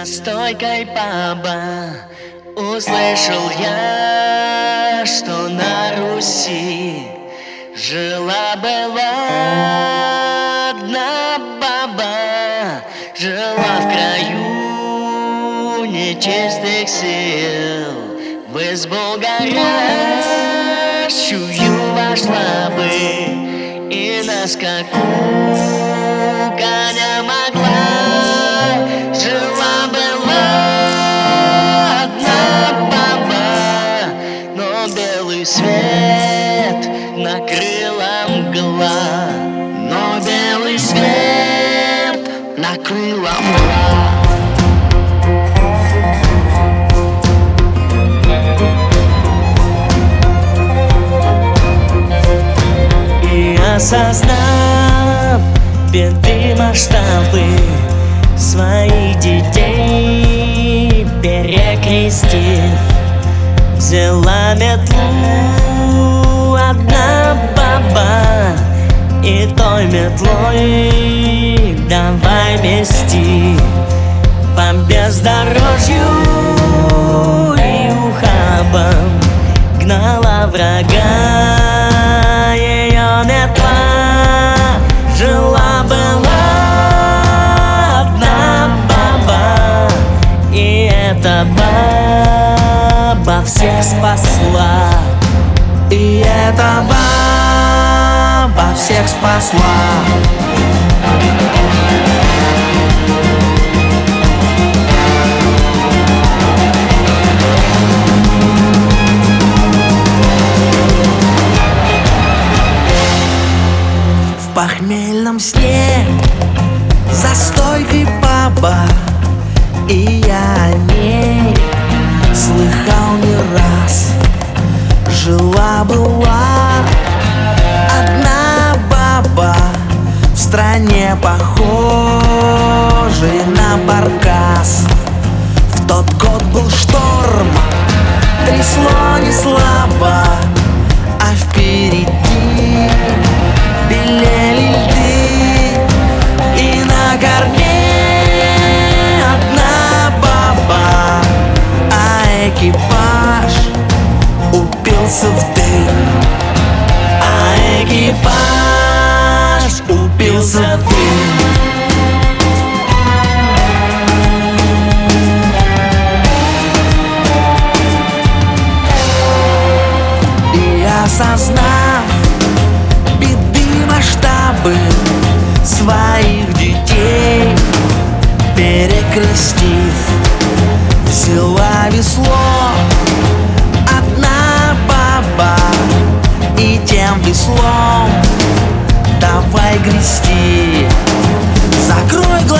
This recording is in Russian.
стойкой паба услышал я, что на Руси жила-была одна баба, жила в краю нечистых сил. В избу горящую вошла бы и на скаку коня могла. Жила-была одна баба, но белый свет накрыла мгла, но белый свет накрыла мгла. Осознав беды масштабы, своих детей перекрестив, взяла метлу одна баба, и той метлой давай мести по бездорожью и ухабам. Гнала врага ее метла, жила-была одна баба, и эта баба всех спасла, и эта баба всех спасла. В похмельном сне за стойкой баба, и я о ней слыхал не раз. Жила-была одна баба в стране, похожей на баркас. В тот год был шторм, трясло не слабо, а впереди белели льды, и на корме одна баба, а экипаж упился в дым, а экипаж упился в дым. И осознав беды масштабы, своих детей перекрестив, взяла весло одна баба, и тем веслом давай грести. Закрой глаза.